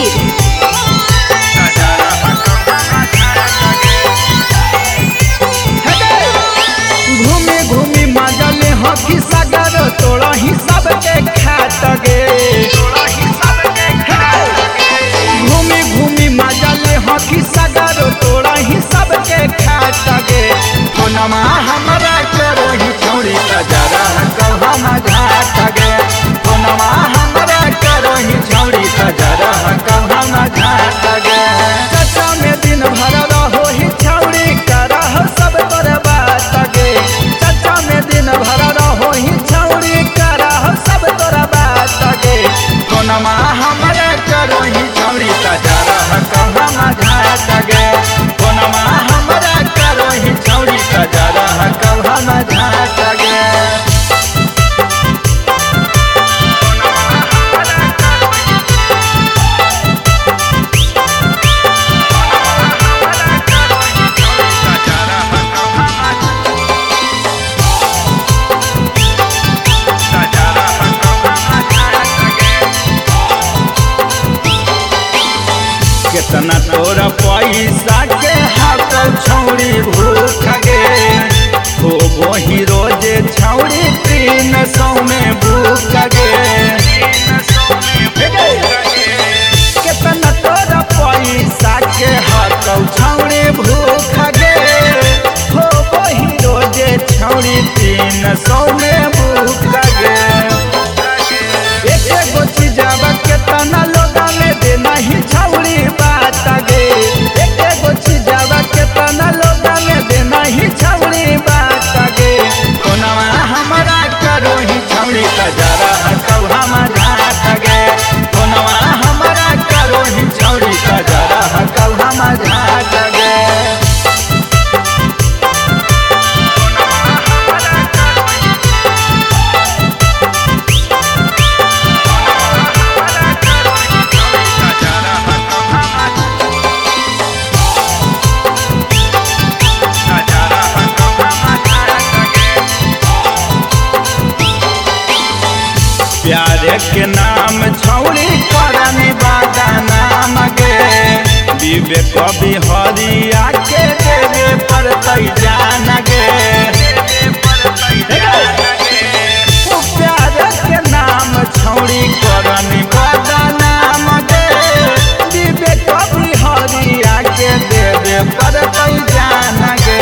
राजगीर। घूमी घूमी मजा ले हकी सागर तोड़ा ही सबके खात गे। घूमी घूमी मजा ले हकी सागर तोड़ा ही सबके खात गे। फोनमा हमरा करो ही छोड़ी सजरा कहवा मजात गे। फोनमा हमरा करो ही छोड़ी सजरा कहवा मजात गे। चचा में दिन भर रहो ही छौड़ी करह सब तोर बात गे। चचा में दिन भर रहो ही छौड़ी करह सब तोर बात गे। फोनमा हमरा करो ही छौड़ी सजरा कहवा मजात गे। फोनमा हमरा करो ही छौड़ी सजरा कहवा मजात गे। कितना तोरा पैसा के हाथों छौड़ी भूख गे। हो वही रोजे छौड़ी 300 में भूख गे। कितना तोरा पैसा के हाथों छौड़ी भूख गे। हो वही रोजे छौड़ी 300 में भूख गे। एक गो चीजवा केतना लोगा में देना ही छौड़ी बात गे। एक गो चीजवा केतना लोगा में देना ही छौड़ी बात गे। फोनमा हमरा करो ही छौड़ी सजरा कहवा मजात गे। फोनमा हमरा करो ही छौड़ी सजरा कहवा मजात गे। प्यारे के नाम छौड़ी करनी बादा नाम गे। विवेक बिहरिया के देवे पड़तै जान गे। प्यारे के नाम छौड़ी करनी बादा नाम गे। विवेक बिहरिया के देवे पड़तै जान गे।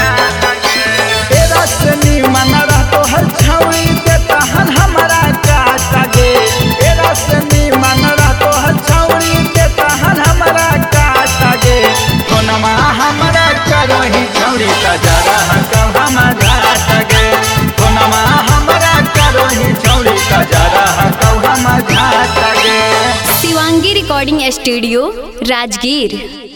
तेरा से निमन रहतो हर छौड़ी देता हर हमरा काट गे। तेरा से निमन रहतो हर छौड़ी देता हर हमरा काट गे। फोनमा हमरा करो ही छौड़ी सजरा कहवा मजात गे। फोनमा हमरा करो ही छौड़ी सजरा कहवा मजात गे। Shivangi recording studio Rajgir.